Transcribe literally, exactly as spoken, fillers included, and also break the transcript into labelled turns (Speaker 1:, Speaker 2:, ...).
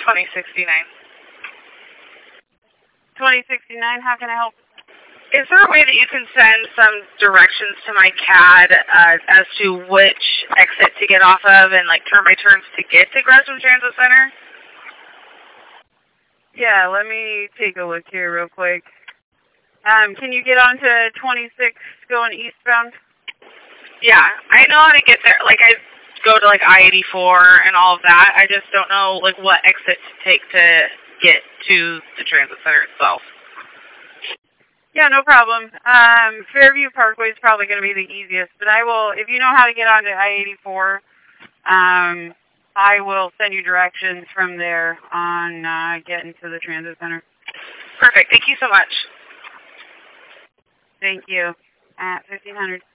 Speaker 1: twenty sixty-nine.
Speaker 2: twenty sixty-nine, how can I help?
Speaker 1: Is there a way that you can send some directions to my C A D uh, as to which exit to get off of and, like, turn my turns to get to Gresham Transit Center?
Speaker 2: Yeah, let me take a look here real quick. Um, can you get on to twenty-six going eastbound?
Speaker 1: Yeah, I know how to get there. Like, I go to, like, I eighty-four and all of that. I just don't know, like, what exit to take to get to the transit center itself.
Speaker 2: Yeah, no problem. Um, Fairview Parkway is probably going to be the easiest, but I will, if you know how to get onto I eighty-four, um, I will send you directions from there on uh, getting to the transit center.
Speaker 1: Perfect. Thank you so much.
Speaker 2: Thank you. At fifteen hundred.